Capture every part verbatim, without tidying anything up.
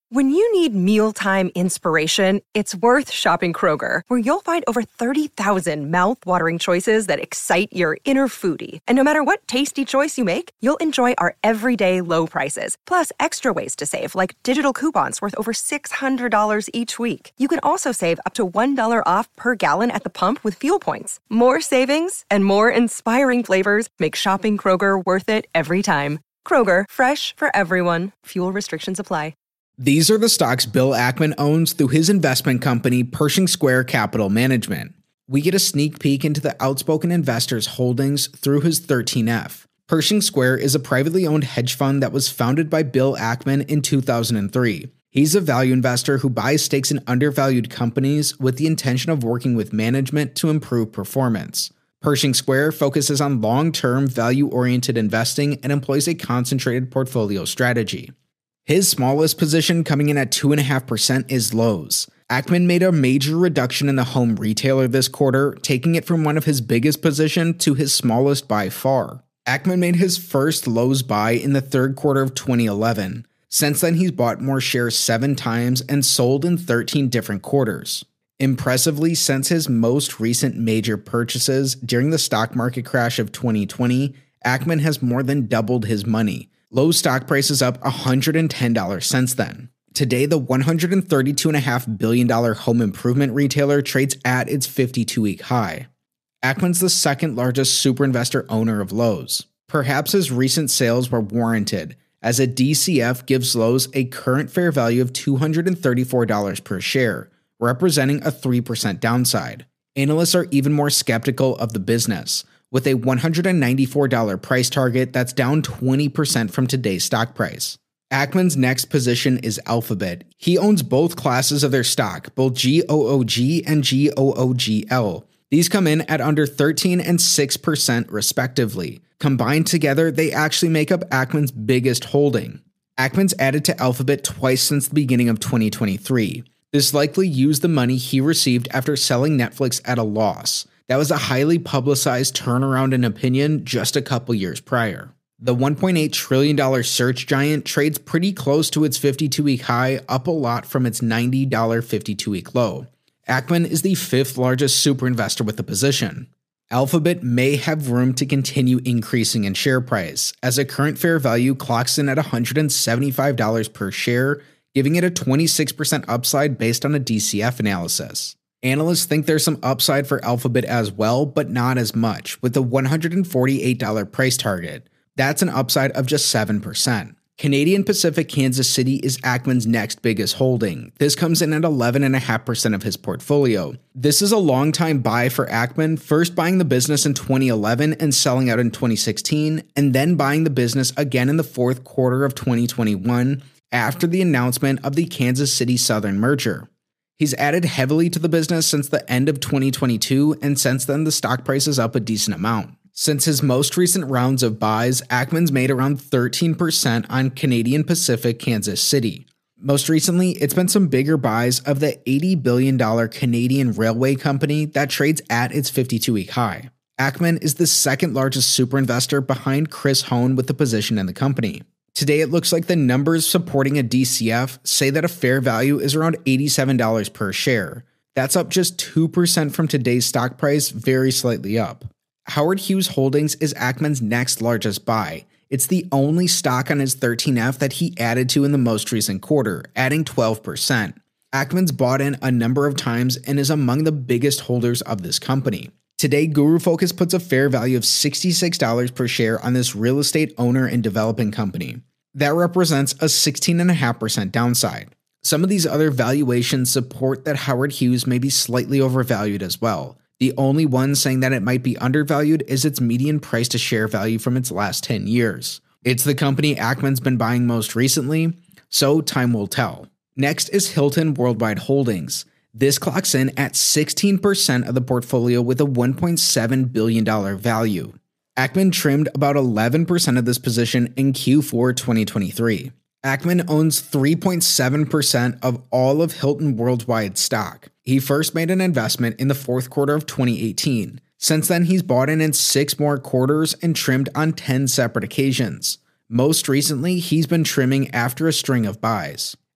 When you need mealtime inspiration, it's worth shopping Kroger, where you'll find over thirty thousand mouth-watering choices that excite your inner foodie. And no matter what tasty choice you make, you'll enjoy our everyday low prices, plus extra ways to save, like digital coupons worth over six hundred dollars each week. You can also save up to one dollar off per gallon at the pump with fuel points. More savings and more inspiring flavors make shopping Kroger worth it every time. Kroger, fresh for everyone. Fuel restrictions apply. These are the stocks Bill Ackman owns through his investment company, Pershing Square Capital Management. We get a sneak peek into the outspoken investor's holdings through his thirteen F. Pershing Square is a privately owned hedge fund that was founded by Bill Ackman in two thousand three. He's a value investor who buys stakes in undervalued companies with the intention of working with management to improve performance. Pershing Square focuses on long-term, value-oriented investing and employs a concentrated portfolio strategy. His smallest position, coming in at two point five percent, is Lowe's. Ackman made a major reduction in the home retailer this quarter, taking it from one of his biggest positions to his smallest by far. Ackman made his first Lowe's buy in the third quarter of twenty eleven. Since then, he's bought more shares seven times and sold in thirteen different quarters. Impressively, since his most recent major purchases during the stock market crash of twenty twenty, Ackman has more than doubled his money. Lowe's stock price is up one hundred ten dollars since then. Today, the one hundred thirty-two point five billion dollars home improvement retailer trades at its fifty-two week high. Ackman's the second largest super investor owner of Lowe's. Perhaps his recent sales were warranted, as a D C F gives Lowe's a current fair value of two hundred thirty-four dollars per share, representing a three percent downside. Analysts are even more skeptical of the business, with a one hundred ninety-four dollars price target that's down twenty percent from today's stock price. Ackman's next position is Alphabet. He owns both classes of their stock, both G O O G and G O O G L. These come in at under thirteen and six percent respectively. Combined together, they actually make up Ackman's biggest holding. Ackman's added to Alphabet twice since the beginning of twenty twenty-three. This likely used the money he received after selling Netflix at a loss. That was a highly publicized turnaround in opinion just a couple years prior. The one point eight trillion dollars search giant trades pretty close to its fifty-two week high, up a lot from its ninety dollars fifty-two week low. Ackman is the fifth largest super investor with the position. Alphabet may have room to continue increasing in share price, as a current fair value clocks in at one hundred seventy-five dollars per share, giving it a twenty-six percent upside based on a D C F analysis. Analysts think there's some upside for Alphabet as well, but not as much, with a one hundred forty-eight dollars price target. That's an upside of just seven percent. Canadian Pacific Kansas City is Ackman's next biggest holding. This comes in at eleven point five percent of his portfolio. This is a long-time buy for Ackman, first buying the business in twenty eleven and selling out in twenty sixteen, and then buying the business again in the fourth quarter of twenty twenty-one after the announcement of the Kansas City Southern merger. He's added heavily to the business since the end of twenty twenty-two, and since then the stock price is up a decent amount. Since his most recent rounds of buys, Ackman's made around thirteen percent on Canadian Pacific Kansas City. Most recently, it's been some bigger buys of the eighty billion dollars Canadian railway company that trades at its fifty-two week high. Ackman is the second largest super investor behind Chris Hone with the position in the company. Today, it looks like the numbers supporting a D C F say that a fair value is around eighty-seven dollars per share. That's up just two percent from today's stock price, very slightly up. Howard Hughes Holdings is Ackman's next largest buy. It's the only stock on his thirteen F that he added to in the most recent quarter, adding twelve percent. Ackman's bought in a number of times and is among the biggest holders of this company. Today, Guru Focus puts a fair value of sixty-six dollars per share on this real estate owner and developing company. That represents a sixteen point five percent downside. Some of these other valuations support that Howard Hughes may be slightly overvalued as well. The only one saying that it might be undervalued is its median price to share value from its last ten years. It's the company Ackman's been buying most recently, so time will tell. Next is Hilton Worldwide Holdings. This clocks in at sixteen percent of the portfolio with a one point seven billion dollars value. Ackman trimmed about eleven percent of this position in Q four twenty twenty-three. Ackman owns three point seven percent of all of Hilton Worldwide stock. He first made an investment in the fourth quarter of twenty eighteen. Since then, he's bought in in six more quarters and trimmed on ten separate occasions. Most recently, he's been trimming after a string of buys.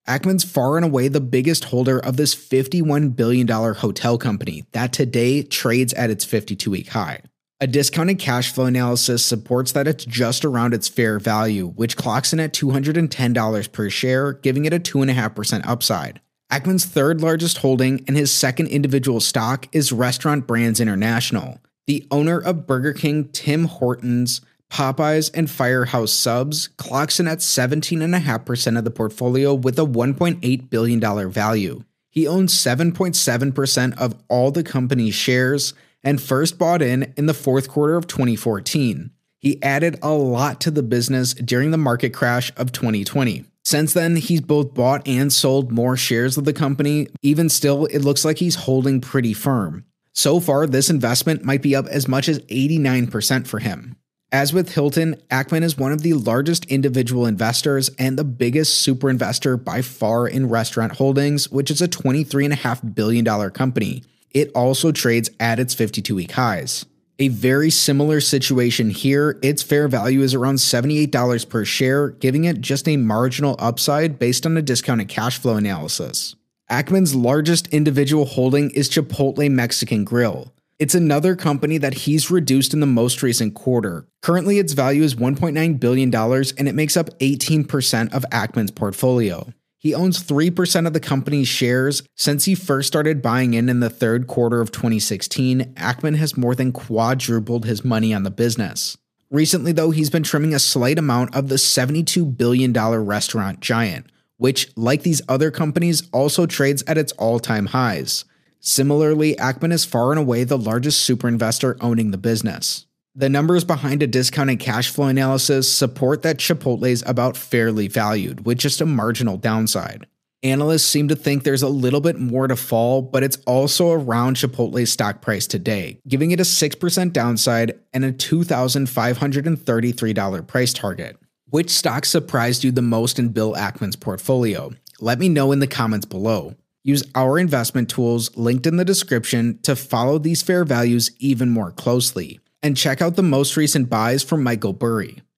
Ackman's far and away the biggest holder of this fifty-one billion dollars hotel company that today trades at its fifty-two week high. A discounted cash flow analysis supports that it's just around its fair value, which clocks in at two hundred ten dollars per share, giving it a two point five percent upside. Ackman's third largest holding and his second individual stock is Restaurant Brands International. The owner of Burger King, Tim Hortons, Popeyes, and Firehouse Subs clocks in at seventeen point five percent of the portfolio with a one point eight billion dollars value. He owns seven point seven percent of all the company's shares and first bought in in the fourth quarter of twenty fourteen. He added a lot to the business during the market crash of twenty twenty. Since then, he's both bought and sold more shares of the company. Even still, it looks like he's holding pretty firm. So far, this investment might be up as much as eighty-nine percent for him. As with Hilton, Ackman is one of the largest individual investors and the biggest super investor by far in Restaurant Holdings, which is a twenty-three point five billion dollars company. It also trades at its fifty-two week highs. A very similar situation here, its fair value is around seventy-eight dollars per share, giving it just a marginal upside based on a discounted cash flow analysis. Ackman's largest individual holding is Chipotle Mexican Grill. It's another company that he's reduced in the most recent quarter. Currently, its value is one point nine billion dollars and it makes up eighteen percent of Ackman's portfolio. He owns three percent of the company's shares. Since he first started buying in in the third quarter of twenty sixteen, Ackman has more than quadrupled his money on the business. Recently, though, he's been trimming a slight amount of the seventy-two billion dollars restaurant giant, which, like these other companies, also trades at its all-time highs. Similarly, Ackman is far and away the largest super investor owning the business. The numbers behind a discounted cash flow analysis support that Chipotle is about fairly valued, with just a marginal downside. Analysts seem to think there's a little bit more to fall, but it's also around Chipotle's stock price today, giving it a six percent downside and a two thousand five hundred thirty-three dollars price target. Which stock surprised you the most in Bill Ackman's portfolio? Let me know in the comments below. Use our investment tools linked in the description to follow these fair values even more closely. And check out the most recent buys from Michael Burry.